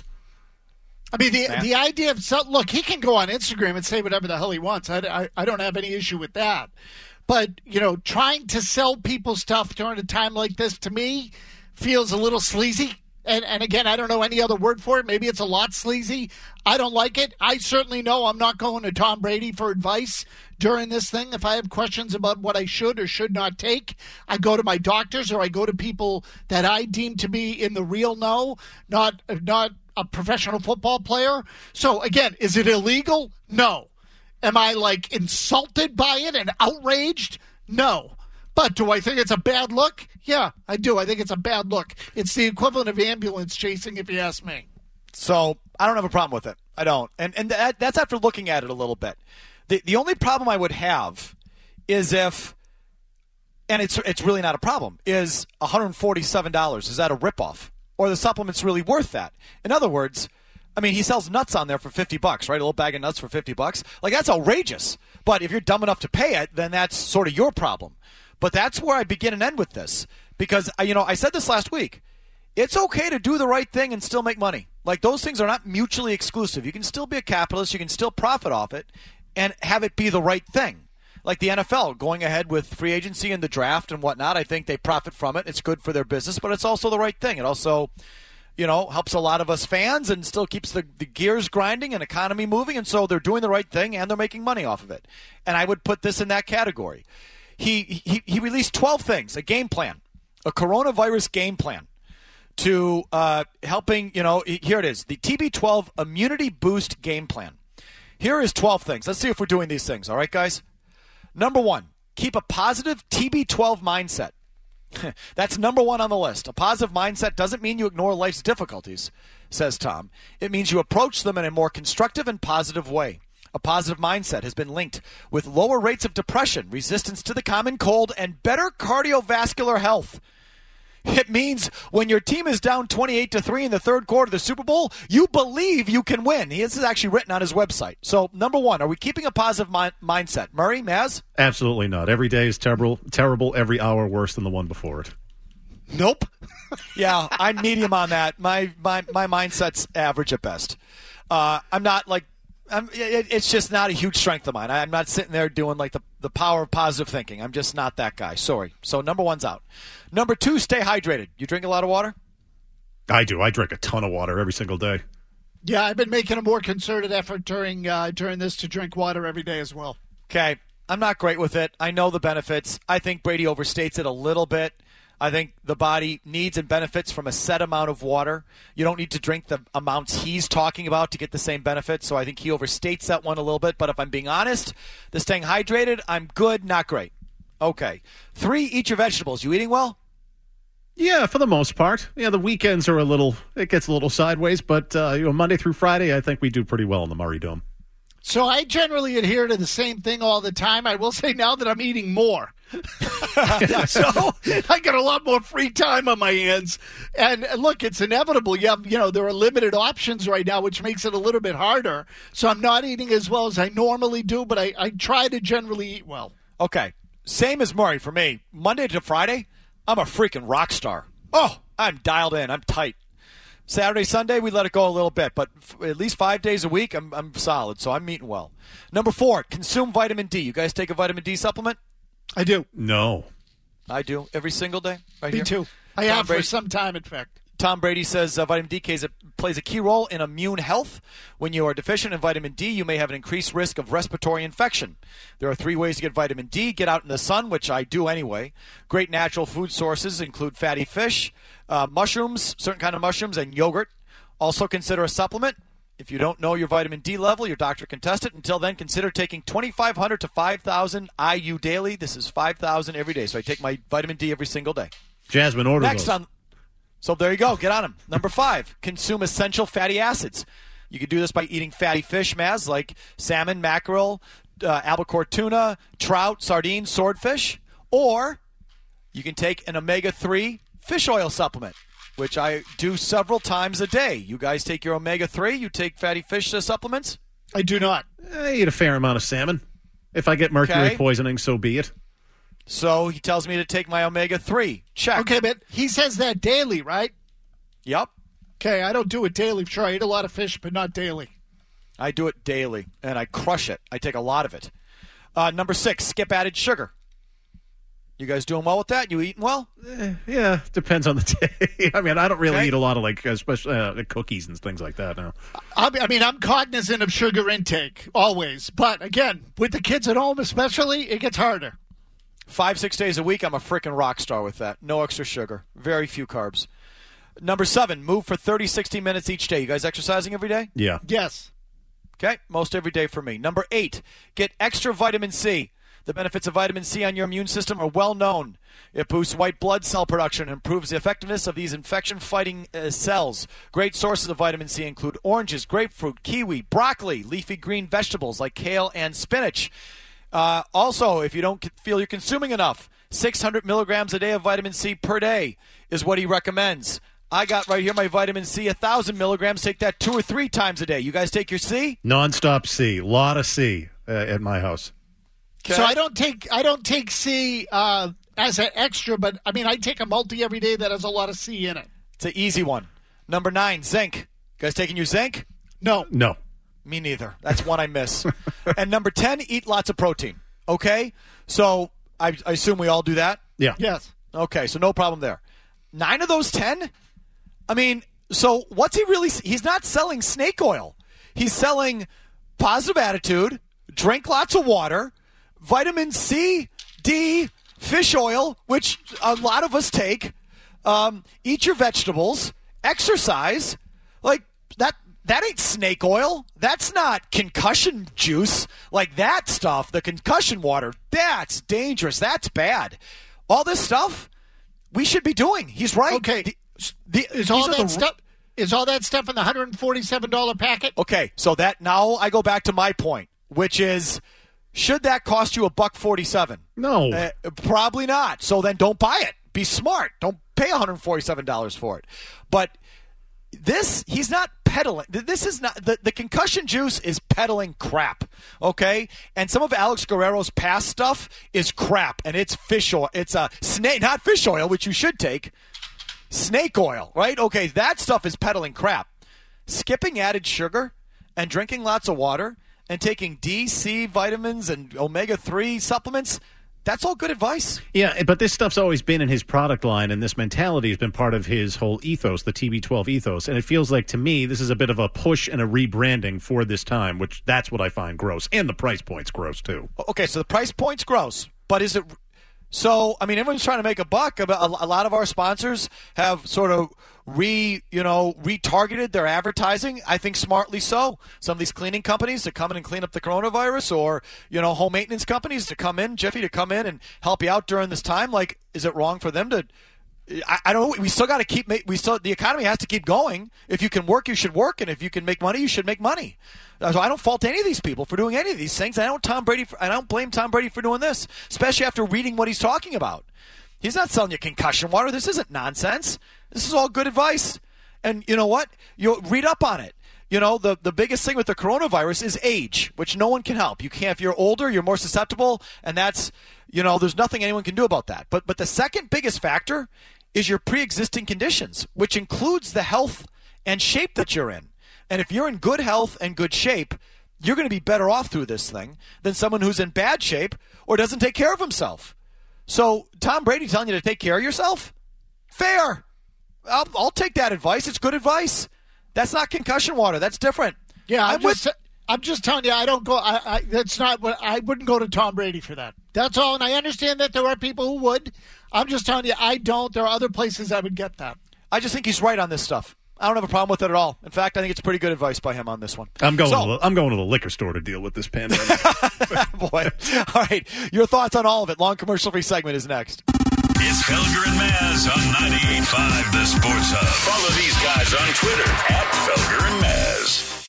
I mean, the the idea of so, look, he can go on Instagram and say whatever the hell he wants. I, I, I don't have any issue with that. But, you know, trying to sell people stuff during a time like this, to me, feels a little sleazy. And, and again, I don't know any other word for it. Maybe it's a lot sleazy. I don't like it. I certainly know I'm not going to Tom Brady for advice during this thing. If I have questions about what I should or should not take, I go to my doctors or I go to people that I deem to be in the real know, not not a professional football player. So, again, is it illegal? No. Am I, like, insulted by it and outraged? No. But do I think it's a bad look? Yeah, I do. I think it's a bad look. It's the equivalent of ambulance chasing, if you ask me. So I don't have a problem with it. I don't. And and that, that's after looking at it a little bit. The the only problem I would have is if, and it's it's really not a problem, is one hundred forty-seven dollars. Is that a ripoff? Or the supplement's really worth that? In other words, I mean, he sells nuts on there for fifty bucks, right? A little bag of nuts for fifty bucks. Like, that's outrageous. But if you're dumb enough to pay it, then that's sort of your problem. But that's where I begin and end with this. Because, you know, I said this last week. It's okay to do the right thing and still make money. Like, those things are not mutually exclusive. You can still be a capitalist. You can still profit off it and have it be the right thing. Like the N F L going ahead with free agency and the draft and whatnot. I think they profit from it. It's good for their business, but it's also the right thing. It also, you know, helps a lot of us fans and still keeps the, the gears grinding and economy moving. And so they're doing the right thing and they're making money off of it. And I would put this in that category. He, he he released twelve things, a game plan, a coronavirus game plan to uh, helping, you know, here it is, the T B twelve Immunity Boost Game Plan. Here is twelve things. Let's see if we're doing these things. All right, guys? Number one, keep a positive T B twelve mindset. That's number one on the list. A positive mindset doesn't mean you ignore life's difficulties, says Tom. It means you approach them in a more constructive and positive way. A positive mindset has been linked with lower rates of depression, resistance to the common cold, and better cardiovascular health. It means when your team is down twenty-eight to three in the third quarter of the Super Bowl, you believe you can win. This is actually written on his website. So, number one, are we keeping a positive mi- mindset? Murray, Maz? Absolutely not. Every day is terrible, terrible, every hour worse than the one before it. Nope. Yeah, I'm medium on that. My my, my mindset's average at best. Uh, I'm not like, I'm, it, it's just not a huge strength of mine. I'm not sitting there doing like the, the power of positive thinking. I'm just not that guy. Sorry. So number one's out. Number two, stay hydrated. You drink a lot of water? I do. I drink a ton of water every single day. Yeah, I've been making a more concerted effort during uh, during this to drink water every day as well. Okay. I'm not great with it. I know the benefits. I think Brady overstates it a little bit. I think the body needs and benefits from a set amount of water. You don't need to drink the amounts he's talking about to get the same benefits, so I think he overstates that one a little bit. But if I'm being honest, the staying hydrated, I'm good, not great. Okay. Three, eat your vegetables. You eating well? Yeah, for the most part. Yeah, the weekends are a little, it gets a little sideways, but uh, you know, Monday through Friday, I think we do pretty well in the Murray Dome. So I generally adhere to the same thing all the time. I will say now that I'm eating more. So I got a lot more free time on my hands. And look, it's inevitable. You have, you know, there are limited options right now, which makes it a little bit harder. So I'm not eating as well as I normally do, but I, I try to generally eat well. Okay. Same as Murray for me. Monday to Friday, I'm a freaking rock star. Oh, I'm dialed in. I'm tight. Saturday, Sunday, we let it go a little bit, but f- at least five days a week, I'm, I'm solid, so I'm eating well. Number four, consume vitamin D. You guys take a vitamin D supplement? I do. No. I do. Every single day? Right Me here? too. I Tom have Brady. for some time, in fact. Tom Brady says uh, vitamin D plays a key role in immune health. When you are deficient in vitamin D, you may have an increased risk of respiratory infection. There are three ways to get vitamin D. Get out in the sun, which I do anyway. Great natural food sources include fatty fish, uh, mushrooms, certain kind of mushrooms, and yogurt. Also consider a supplement. If you don't know your vitamin D level, your doctor can test it. Until then, consider taking twenty-five hundred to five thousand I U daily. This is five thousand every day, so I take my vitamin D every single day. Jasmine, order Next those. on, so there you go. Get on them. Number five, consume essential fatty acids. You can do this by eating fatty fish, Maz, like salmon, mackerel, uh, albacore tuna, trout, sardines, swordfish. Or you can take an omega three fish oil supplement, which I do several times a day. You guys take your omega three? You take fatty fish uh, supplements? I do not. I eat a fair amount of salmon. If I get mercury Okay. poisoning, so be it. So he tells me to take my omega three. Check. Okay, but he says that daily, right? Yep. Okay, I don't do it daily. Sure, I eat a lot of fish, but not daily. I do it daily, and I crush it. I take a lot of it. Uh, number six, skip added sugar. You guys doing well with that? You eating well? Eh, yeah, depends on the day. I mean, I don't really Okay. eat a lot of, like, especially uh, cookies and things like that now. I I mean, I'm cognizant of sugar intake, always. But, again, with the kids at home especially, it gets harder. Five, six days a week, I'm a freaking rock star with that. No extra sugar. Very few carbs. Number seven, move for thirty, sixty minutes each day. You guys exercising every day? Yeah. Yes. Okay, most every day for me. Number eight, get extra vitamin C. The benefits of vitamin C on your immune system are well known. It boosts white blood cell production and improves the effectiveness of these infection-fighting uh, cells. Great sources of vitamin C include oranges, grapefruit, kiwi, broccoli, leafy green vegetables like kale and spinach. Uh, also, if you don't feel you're consuming enough, six hundred milligrams a day of vitamin C per day is what he recommends. I got right here my vitamin C, one thousand milligrams. Take that two or three times a day. You guys take your C? Nonstop C. A lot of C uh, at my house. Okay. So I don't take I don't take C uh, as an extra, but I mean I take a multi every day that has a lot of C in it. It's an easy one. Number nine, zinc. You guys taking your zinc? No. No. Me neither. That's one I miss. And number ten, eat lots of protein. Okay? So I, I assume we all do that? Yeah. Yes. Okay, so no problem there. Nine of those ten? I mean, so what's he really... He's not selling snake oil. He's selling positive attitude, drink lots of water, vitamin C, D, fish oil, which a lot of us take, um, eat your vegetables, exercise. Like, that that ain't snake oil. That's not concussion juice. Like that stuff, the concussion water, that's dangerous. That's bad. All this stuff we should be doing. He's right. Okay. The, the, Is all these are that the- stuff is all that stuff in the one hundred forty-seven dollars packet? Okay, so that now I go back to my point, which is, should that cost you a buck forty-seven? No. Uh, probably not. So then don't buy it. Be smart. Don't pay one hundred forty-seven dollars for it. But this, he's not peddling. This is not, the, the concussion juice is peddling crap, okay? And some of Alex Guerrero's past stuff is crap, and it's fish oil. It's a snake, not fish oil, which you should take. Snake oil, right? Okay, that stuff is peddling crap. Skipping added sugar and drinking lots of water and taking D, C vitamins and omega three supplements, that's all good advice. Yeah, but this stuff's always been in his product line, and this mentality has been part of his whole ethos, the T B twelve ethos. And it feels like, to me, this is a bit of a push and a rebranding for this time, which that's what I find gross. And the price point's gross, too. Okay, so the price point's gross, but is it... So, I mean, everyone's trying to make a buck. A lot of our sponsors have sort of re, you know, retargeted their advertising. I think smartly so. Some of these cleaning companies to come in and clean up the coronavirus, or, you know, home maintenance companies to come in, Jiffy, to come in and help you out during this time. Like, is it wrong for them to? I, I don't know. We still got to keep. We still the economy has to keep going. If you can work, you should work, and if you can make money, you should make money. So I don't fault any of these people for doing any of these things. I don't Tom Brady. For, I don't blame Tom Brady for doing this, especially after reading what he's talking about. He's not selling you concussion water. This isn't nonsense. This is all good advice. And you know what? You read up on it. You know, the, the biggest thing with the coronavirus is age, which no one can help. You can't. If you're older, you're more susceptible, and that's, you know, there's nothing anyone can do about that. But but the second biggest factor is your pre-existing conditions, which includes the health and shape that you're in. And if you're in good health and good shape, you're going to be better off through this thing than someone who's in bad shape or doesn't take care of himself. So Tom Brady telling you to take care of yourself? Fair. I'll, I'll take that advice. It's good advice. That's not concussion water. That's different. Yeah, I'm, I'm just, with. I'm just telling you, I don't go. I, I, that's not what I wouldn't go to Tom Brady for that. That's all. And I understand that there are people who would. I'm just telling you, I don't. There are other places I would get that. I just think he's right on this stuff. I don't have a problem with it at all. In fact, I think it's pretty good advice by him on this one. I'm going. So, to the, I'm going to the liquor store to deal with this pandemic. Boy, all right. Your thoughts on all of it? Long commercial-free segment is next. It's Felger and Maz on ninety-eight point five The Sports Hub. Follow these guys on Twitter at Felger and Maz.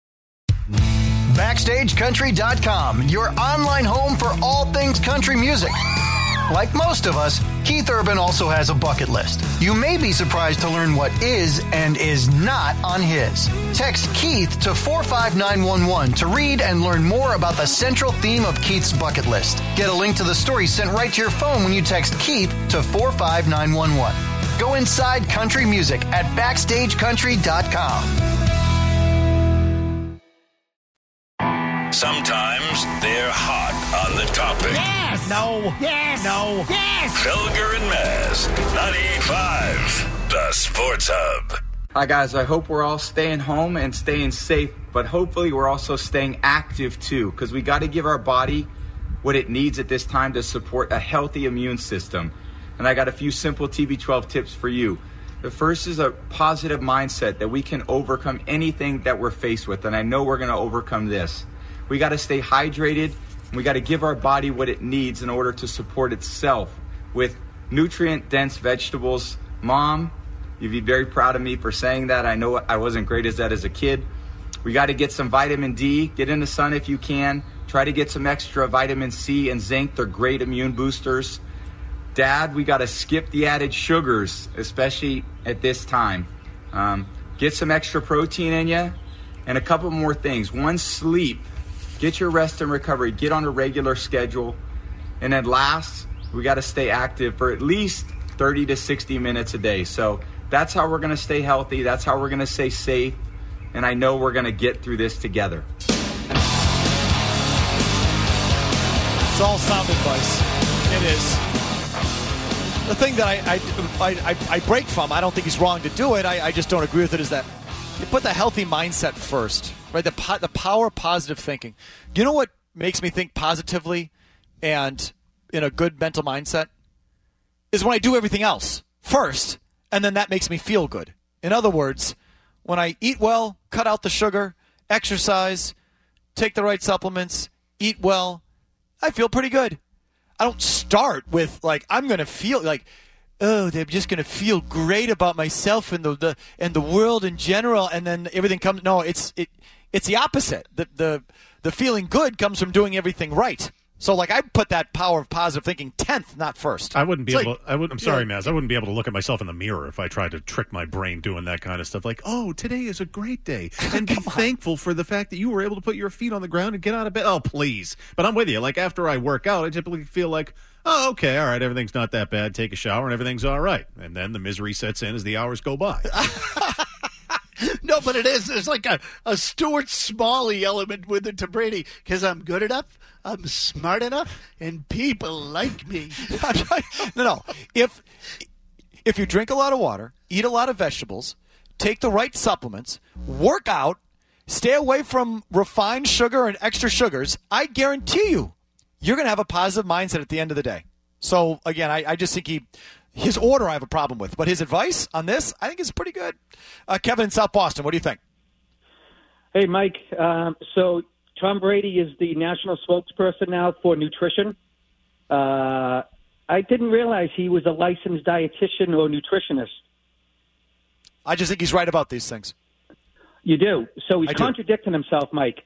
Backstage Country dot com, your online home for all things country music. Like most of us, Keith Urban also has a bucket list. You may be surprised to learn what is and is not on his. Text Keith to four five nine one one to read and learn more about the central theme of Keith's bucket list. Get a link to the story sent right to your phone when you text Keith to four five nine one one. Go inside country music at Backstage Country dot com. Sometimes they're hot on the topic. Yes. No. Yes. No. Yes. Felger and Maz, ninety-eight point five The Sports Hub. Hi, guys. I hope we're all staying home and staying safe, but hopefully we're also staying active, too, because we got to give our body what it needs at this time to support a healthy immune system. And I got a few simple T B twelve tips for you. The first is a positive mindset that we can overcome anything that we're faced with, and I know we're going to overcome this. We got to stay hydrated, and we got to give our body what it needs in order to support itself with nutrient-dense vegetables. Mom, you'd be very proud of me for saying that. I know I wasn't great at that as a kid. We got to get some vitamin D. Get in the sun if you can. Try to get some extra vitamin C and zinc. They're great immune boosters. Dad, we got to skip the added sugars, especially at this time. Um, get some extra protein in you. And a couple more things. One, sleep. Get your rest and recovery. Get on a regular schedule. And then last, we got to stay active for at least thirty to sixty minutes a day. So that's how we're going to stay healthy. That's how we're going to stay safe. And I know we're going to get through this together. It's all sound advice. It is. The thing that I I, I, I break from, I don't think he's wrong to do it. I, I just don't agree with it, is that you put the healthy mindset first, right? The po- the power of positive thinking. You know what makes me think positively and in a good mental mindset? Is when I do everything else first, and then that makes me feel good. In other words, when I eat well, cut out the sugar, exercise, take the right supplements, eat well, I feel pretty good. I don't start with, like, I'm going to feel like, oh, they're just going to feel great about myself and the, the and the world in general, and then everything comes. No, it's it it's the opposite. The the the feeling good comes from doing everything right. So, like, I put that power of positive thinking tenth, not first. I wouldn't be It's able. like- to, I would. I'm sorry, Yeah. Maz. I wouldn't be able to look at myself in the mirror if I tried to trick my brain doing that kind of stuff. Like, oh, today is a great day, and be thankful for the fact that you were able to put your feet on the ground and get out of bed. Oh, please. But I'm with you. Like after I work out, I typically feel like, oh, okay, all right, everything's not that bad. Take a shower and everything's all right. And then the misery sets in as the hours go by. No, but it is. There's like a, a Stuart Smalley element with it to Brady because I'm good enough, I'm smart enough, and people like me. no, no. If if you drink a lot of water, eat a lot of vegetables, take the right supplements, work out, stay away from refined sugar and extra sugars, I guarantee you, you're going to have a positive mindset at the end of the day. So, again, I, I just think he, his order I have a problem with. But his advice on this, I think is pretty good. Uh, Kevin in South Boston, what do you think? Hey, Mike. Um, so Tom Brady is the national spokesperson now for nutrition. Uh, I didn't realize he was a licensed dietitian or nutritionist. I just think he's right about these things. You do. So he's I do. contradicting himself, Mike.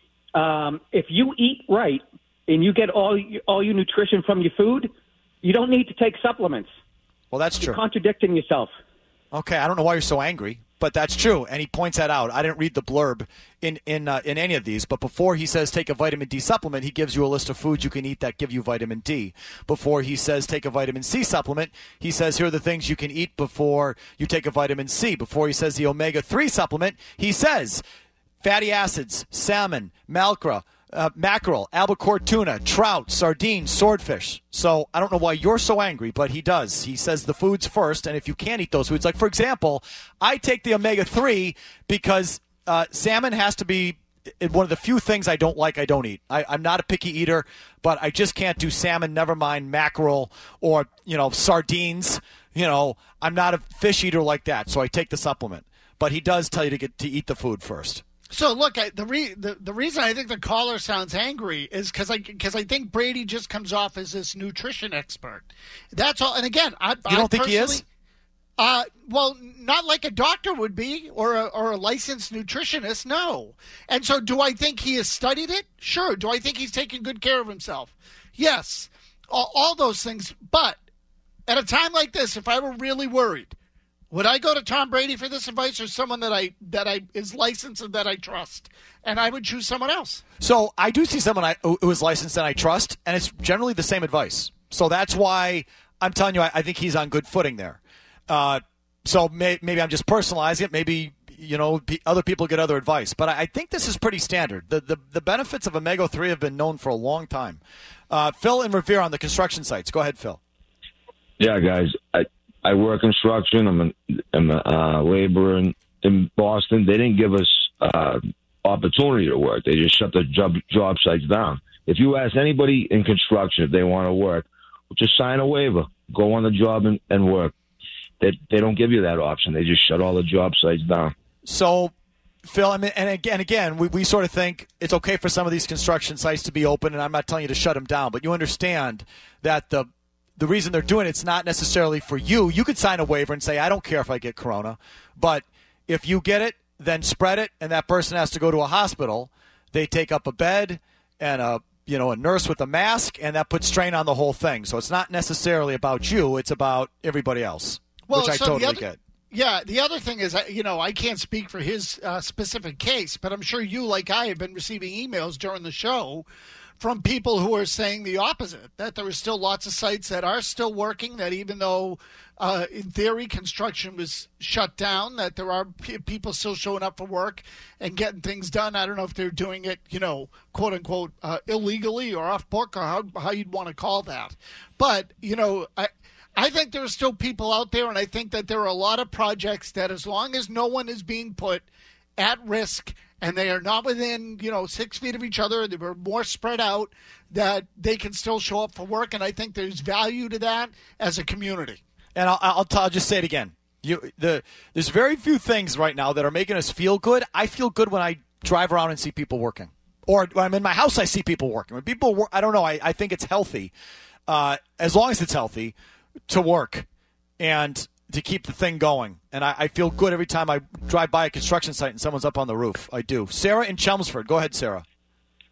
Um, if you eat right and you get all your, all your nutrition from your food, you don't need to take supplements. Well, that's You're true. contradicting yourself. Okay, I don't know why you're so angry, but that's true, and he points that out. I didn't read the blurb in in uh, in any of these, but before he says take a vitamin D supplement, he gives you a list of foods you can eat that give you vitamin D. Before he says take a vitamin C supplement, he says here are the things you can eat before you take a vitamin C. Before he says the omega three supplement, he says fatty acids, salmon, malcra, Uh, mackerel, albacore tuna, trout, sardines, swordfish. So I don't know why you're so angry, but he does. He says the foods first, and if you can't eat those foods, like for example, I take the omega three because uh, salmon has to be one of the few things I don't like I don't eat. I, I'm not a picky eater, but I just can't do salmon, never mind mackerel or, you know, sardines. You know, I'm not a fish eater like that, so I take the supplement. But he does tell you to get to eat the food first. So look, I, the, re, the the reason I think the caller sounds angry is because I because I think Brady just comes off as this nutrition expert. That's all. And again, I You don't I think he is? Uh, well, not like a doctor would be, or a, or a licensed nutritionist. No. And so, do I think he has studied it? Sure. Do I think he's taking good care of himself? Yes. All, all those things. But at a time like this, if I were really worried, would I go to Tom Brady for this advice, or someone that I that I is licensed and that I trust? And I would choose someone else. So I do see someone I, who is licensed and I trust, and it's generally the same advice. So that's why I'm telling you I, I think he's on good footing there. Uh, so may, maybe I'm just personalizing it. Maybe you know other people get other advice, but I, I think this is pretty standard. The the, the benefits of omega three have been known for a long time. Uh, Phil and Revere on the construction sites. Go ahead, Phil. Yeah, guys. I, I work construction. I'm a, I'm a uh, laborer in, in Boston. They didn't give us uh, opportunity to work. They just shut the job, job sites down. If you ask anybody in construction if they want to work, just sign a waiver. Go on the job and, and work. They, they don't give you that option. They just shut all the job sites down. So, Phil, I mean, and again, again, we, we sort of think it's okay for some of these construction sites to be open, and I'm not telling you to shut them down, but you understand that the the reason they're doing it's not necessarily for you. You could sign a waiver and say, I don't care if I get corona, but if you get it, then spread it, and that person has to go to a hospital. They take up a bed and a you know a nurse with a mask, and that puts strain on the whole thing. So it's not necessarily about you; it's about everybody else, Well, which I so totally the other, get. Yeah, the other thing is, you know, I can't speak for his uh, specific case, but I'm sure you, like I, have been receiving emails during the show from people who are saying the opposite, that there are still lots of sites that are still working, that even though, uh, in theory, construction was shut down, that there are p- people still showing up for work and getting things done. I don't know if they're doing it, you know, quote unquote, uh, illegally or off book, or how, how you'd want to call that. But, you know, I... I think there are still people out there, and I think that there are a lot of projects that as long as no one is being put at risk and they are not within, you know, six feet of each other, they were more spread out, that they can still show up for work, and I think there's value to that as a community. And I'll, I'll, t- I'll just say it again. You, the, there's very few things right now that are making us feel good. I feel good when I drive around and see people working. Or when I'm in my house, I see people working. When people work, I don't know, I, I think it's healthy, uh, as long as it's healthy, to work and to keep the thing going. And I, I feel good every time I drive by a construction site and someone's up on the roof. I do. Sarah in Chelmsford. Go ahead, Sarah.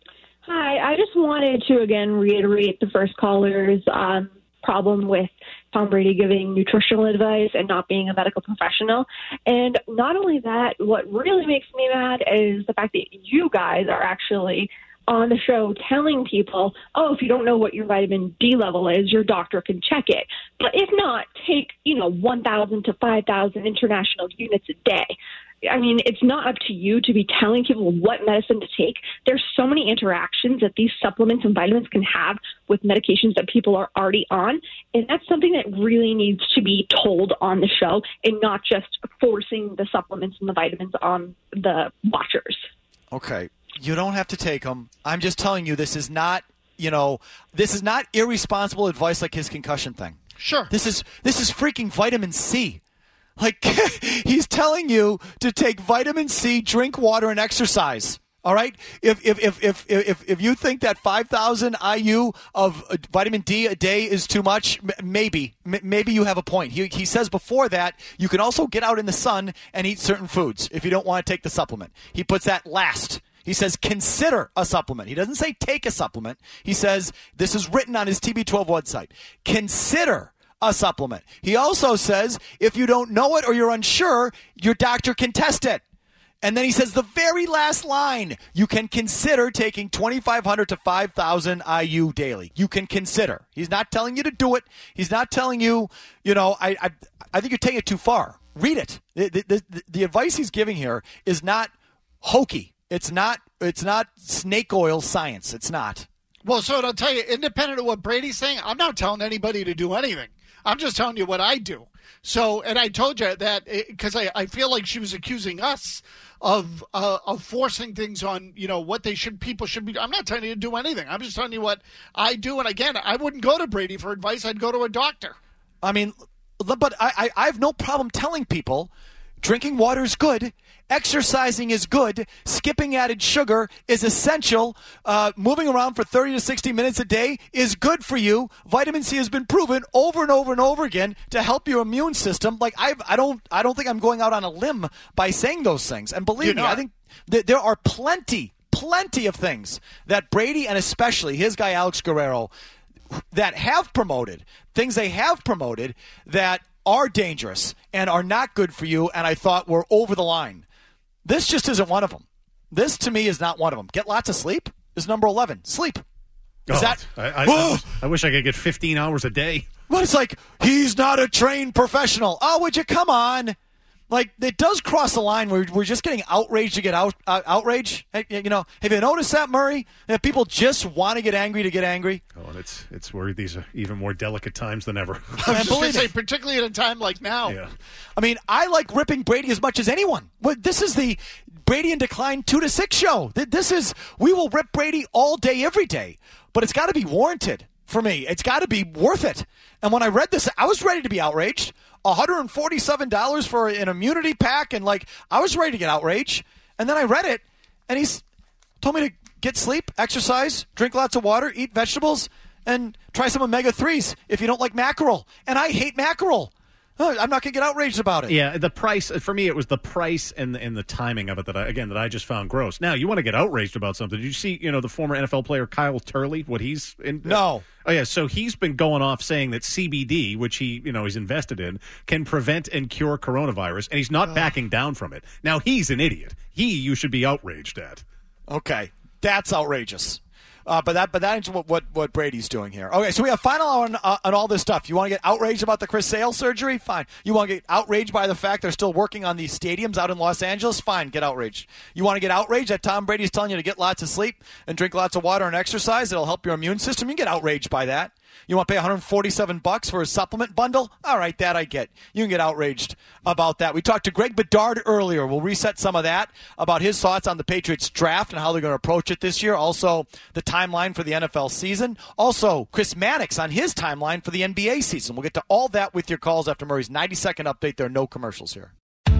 Hi, I just wanted to again reiterate the first caller's um, problem with Tom Brady giving nutritional advice and not being a medical professional. And not only that, what really makes me mad is the fact that you guys are actually on the show telling people, oh, if you don't know what your vitamin D level is, your doctor can check it. But if not, take, you know, one thousand to five thousand international units a day. I mean, it's not up to you to be telling people what medicine to take. There's so many interactions that these supplements and vitamins can have with medications that people are already on. And that's something that really needs to be told on the show and not just forcing the supplements and the vitamins on the watchers. Okay. You don't have to take them. I'm just telling you, this is not, you know, this is not irresponsible advice like his concussion thing. Sure. This is this is freaking vitamin C. Like, he's telling you to take vitamin C, drink water, and exercise. All right? If if if if if, if you think that five thousand I U of vitamin D a day is too much, maybe. Maybe you have a point. He, he says before that, you can also get out in the sun and eat certain foods if you don't want to take the supplement. He puts that last. He says consider a supplement. He doesn't say take a supplement. He says, this is written on his T B twelve website, consider a supplement. He also says if you don't know it or you're unsure, your doctor can test it. And then he says the very last line, you can consider taking twenty-five hundred to five thousand I U daily. You can consider. He's not telling you to do it. He's not telling you, you know, I I, I think you're taking it too far. Read it. The, the, the, the advice he's giving here is not hokey. It's not it's not snake oil science. It's not. Well, so I'll tell you, independent of what Brady's saying, I'm not telling anybody to do anything. I'm just telling you what I do. So, and I told you that because I, I feel like she was accusing us of uh, of forcing things on, you know, what they should, people should be. I'm not telling you to do anything. I'm just telling you what I do. And again, I wouldn't go to Brady for advice. I'd go to a doctor. I mean, but I, I, I have no problem telling people drinking water is good. Exercising is good. Skipping added sugar is essential. Uh, moving around for thirty to sixty minutes a day is good for you. Vitamin C has been proven over and over and over again to help your immune system. Like I, I don't, I don't think I'm going out on a limb by saying those things. And believe me, I think that there are plenty, plenty of things that Brady and especially his guy Alex Guerrero that have promoted things they have promoted that are dangerous and are not good for you. And I thought were over the line. This just isn't one of them. This, to me, is not one of them. Get lots of sleep is number eleven. Sleep. Is oh, that? I, I, I, wish, I wish I could get fifteen hours a day. Well, it's like, he's not a trained professional. Oh, would you come on? Like, it does cross the line where we're just getting outraged to get out, uh, outrage. Hey, you know, have you noticed that, Murray? That people just want to get angry to get angry? Oh, and it's it's where these are even more delicate times than ever. I was just going to say, particularly at a time like now. Yeah. I mean, I like ripping Brady as much as anyone. This is the Brady in Decline two to six show. This is, we will rip Brady all day, every day. But it's got to be warranted for me. It's got to be worth it. And when I read this, I was ready to be outraged. one hundred forty-seven dollars for an immunity pack, and like I was ready to get outraged. And then I read it, and he's told me to get sleep, exercise, drink lots of water, eat vegetables, and try some omega threes if you don't like mackerel. And I hate mackerel. I'm not going to get outraged about it. Yeah, the price, for me, it was the price and the, and the timing of it that, I, again, that I just found gross. Now, you want to get outraged about something. Did you see, you know, the former N F L player Kyle Turley, what he's in? No. Oh, yeah, so he's been going off saying that C B D, which he, you know, he's invested in, can prevent and cure coronavirus, and he's not uh. backing down from it. Now, he's an idiot. He, you should be outraged at. Okay, that's outrageous. Uh, but that, but that is what, what, what Brady's doing here. Okay, so we have final hour on, uh, on all this stuff. You want to get outraged about the Chris Sale surgery? Fine. You want to get outraged by the fact they're still working on these stadiums out in Los Angeles? Fine, get outraged. You want to get outraged that Tom Brady's telling you to get lots of sleep and drink lots of water and exercise? It'll help your immune system. You can get outraged by that. You want to pay one hundred forty-seven bucks for a supplement bundle? All right, that I get. You can get outraged about that. We talked to Greg Bedard earlier. We'll reset some of that about his thoughts on the Patriots draft and how they're going to approach it this year. Also, the timeline for the N F L season. Also, Chris Mannix on his timeline for the N B A season. We'll get to all that with your calls after Murray's ninety-second update. There are no commercials here.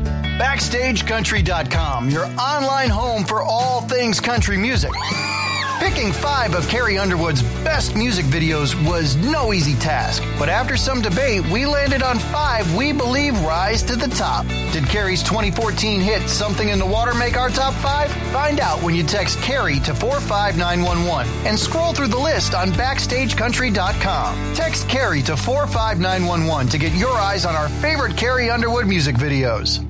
Backstage Country dot com, your online home for all things country music. Picking five of Carrie Underwood's best music videos was no easy task, but after some debate, we landed on five we believe rise to the top. Did Carrie's twenty fourteen hit Something in the Water make our top five? Find out when you text Carrie to four five nine one one and scroll through the list on backstage country dot com. Text Carrie to four five nine one one to get your eyes on our favorite Carrie Underwood music videos.